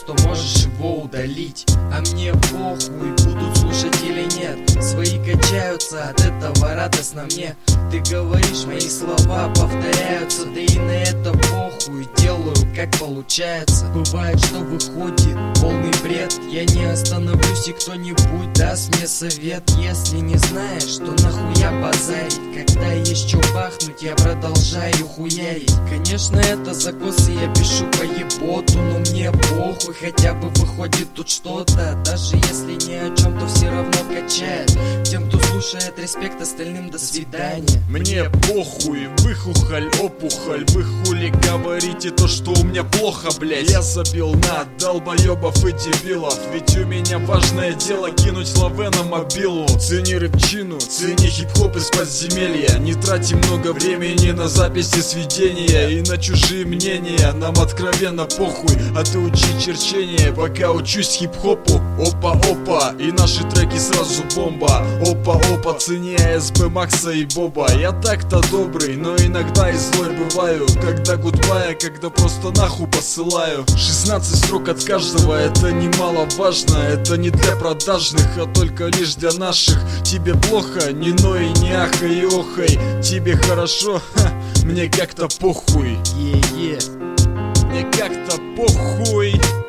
что можешь его удалить. А мне похуй, будут слушать или нет. Свои качаются, от этого радостно мне. Ты говоришь, мои слова повторяются, да и на это похуй, делаю как получается. Бывает, что выходит полный бред, я не остановлюсь, и кто-нибудь даст мне совет. Если не знаешь, что нахуя базарить, когда есть что бахнуть, я продолжаю хуярить. Конечно, это закосы, я пишу по еботу, но мне похуй, хотя бы выходит тут что-то. Даже если ни о чем, то все равно качает. Тем, кто слушает, респект, остальным до свидания. Мне похуй, выхухоль, опухоль. Вы хули говорите то, что у меня плохо, блять. Я забил на долбоебов и дебилов, ведь у меня важное дело кинуть лаве на мобилу. Цени рэпчину, цени хип-хоп из подземелья. Не трати много времени на записи сведения и на чужие мнения. Нам откровенно похуй, а ты учи черчение, пока учусь хип-хопу. Опа-опа, и наши треки сразу бомба. Опа-опа, цени АСБ, Макса и Боба. Я так-то добрый, но иногда и злой бываю. Когда гудбай, когда просто нахуй посылаю. 16 строк от каждого, это немаловажно. Это не для продажных, а только лишь для наших. Тебе плохо, не ной, не ахай и охай. Тебе хорошо, ха, мне как-то похуй. Е-е. Мне как-то похуй.